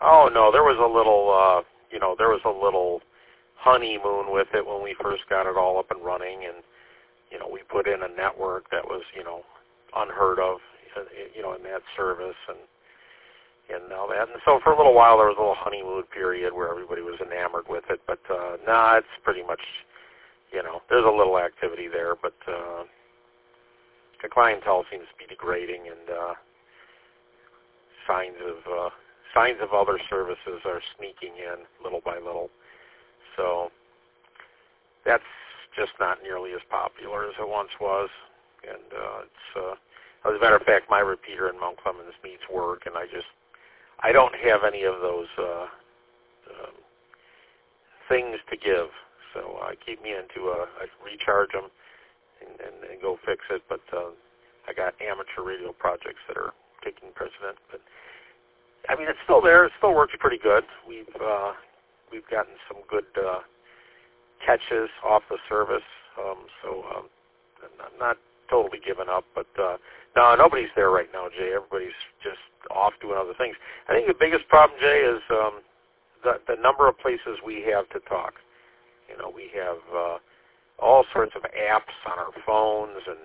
Oh no, there was a little, there was a little honeymoon with it when we first got it all up and running, and we put in a network that was, unheard of, in that service, and all that. And so for a little while there was a little honeymoon period where everybody was enamored with it, but it's pretty much, there's a little activity there, but the clientele seems to be degrading, and signs of other services are sneaking in little by little. So that's just not nearly as popular as it once was. And as a matter of fact, my repeater in Mount Clemens needs work, and I don't have any of those things to give. So keep me into I recharge them and go fix it. But I got amateur radio projects that are taking precedent. But I mean, it's still there. It still works pretty good. We've gotten some good catches off the service, so I'm not totally given up. But no, nobody's there right now, Jay. Everybody's just off doing other things. I think the biggest problem, Jay, is the number of places we have to talk. We have all sorts of apps on our phones and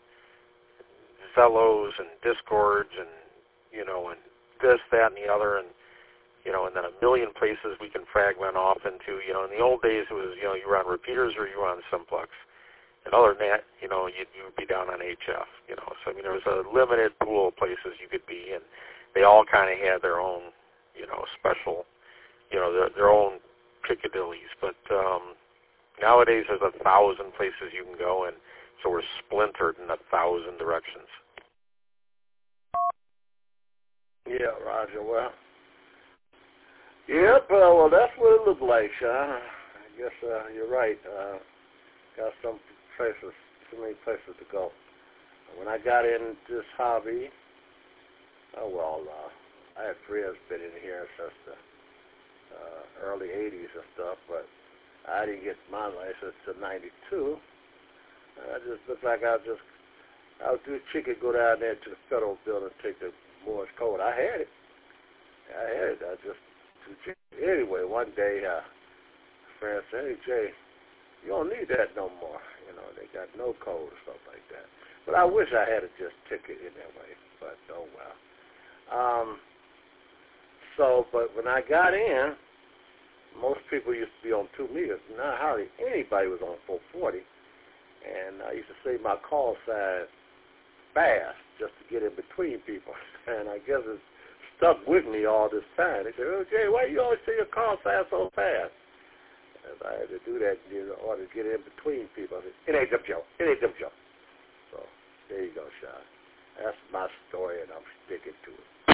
Zellos and Discords and and this, that, and the other, and and then a million places we can fragment off into. In the old days, it was you were on repeaters or you were on simplex, and other than that, you'd be down on HF. So I mean, there was a limited pool of places you could be, and they all kind of had their own special, their own Piccadillys. But nowadays, there's 1,000 places you can go, and so we're splintered in 1,000 directions. Yeah, Roger. Well, yep. Well, that's what it looked like, Sean. I guess you're right. Got some places, too many places to go. When I got in this hobby, I had friends been in here since the early '80s and stuff, but I didn't get my license till '92. I just looked like I was too chicken go down there to the federal building and take the Morse code. I had it. I just too chicken. Anyway, one day, a friend said, "Hey Jay, you don't need that no more. They got no code or stuff like that." But I wish I had just took it in that way. But oh well. But when I got in, most people used to be on 2 meters. Not hardly anybody was on 440. And I used to say my call sign fast just to get in between people. And I guess it's stuck with me all this time. They said, "Oh, Jay, why you always say your call sign so fast?" And I had to do that in order to get in between people. I said, It ain't them, Joe. So there you go, Sean. That's my story, and I'm sticking to it.